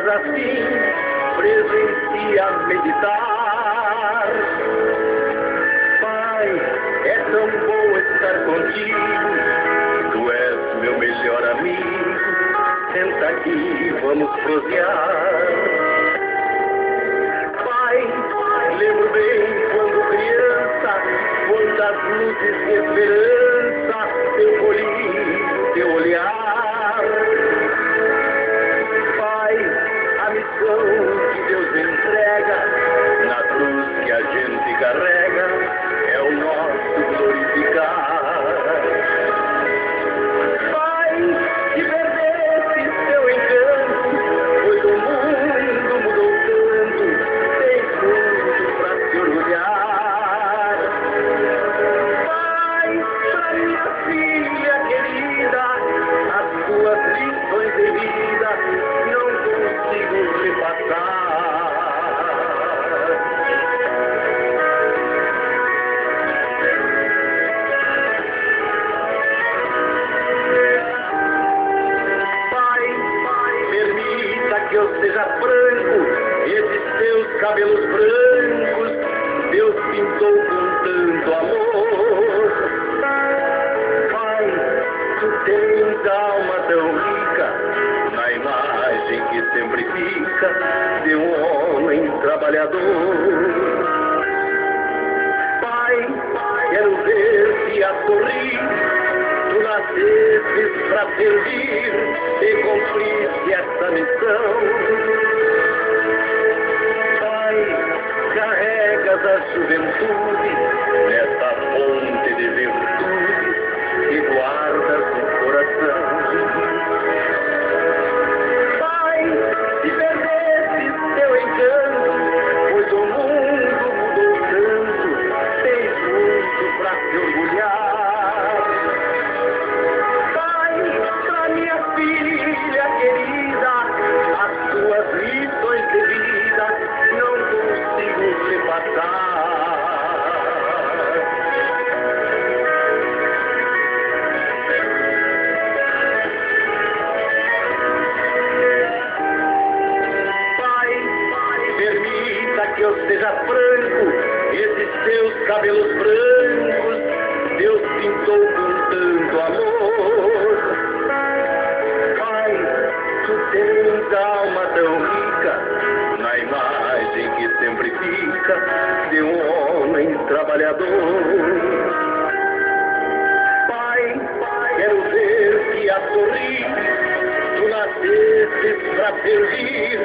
assim, preso em ti a meditar. Pai, é tão bom estar contigo, tu és meu melhor amigo. Senta aqui, vamos prosear. Pai, lembro bem quando criança, quantas luzes de esperança eu colhi, teu olhar. Pai, a missão que Deus entrega na cruz que a gente carrega é o nosso glorificar. Pai, que perdeste teu encanto, pois o mundo mudou tanto, tem muito pra se orgulhar. Pai, pra minha filha querida, as tuas lições de vida não consigo repassar. Que eu seja branco, esses teus cabelos brancos, Deus pintou com tanto amor. Pai, tu tens alma tão rica, na imagem que sempre fica de um homem trabalhador. Pai, quero ver-te a sorrir, tu nascestes pra servir e cumpriste essa missão. Pai, carregas a juventude nessa fonte de virtude que guardas no coração. Pai, se perdeste teu encanto, pois o mundo mudou tanto, tens muito pra te orgulhar. Minha filha querida, as tuas lições de vida não consigo te passar. Pai, permita que eu seja franco, esses teus cabelos brancos, Deus pintou com tanto amor. Tu tens alma tão rica, na imagem que sempre fica de um homem trabalhador. Pai, quero ver-te a sorrir, tu nascestes pra servir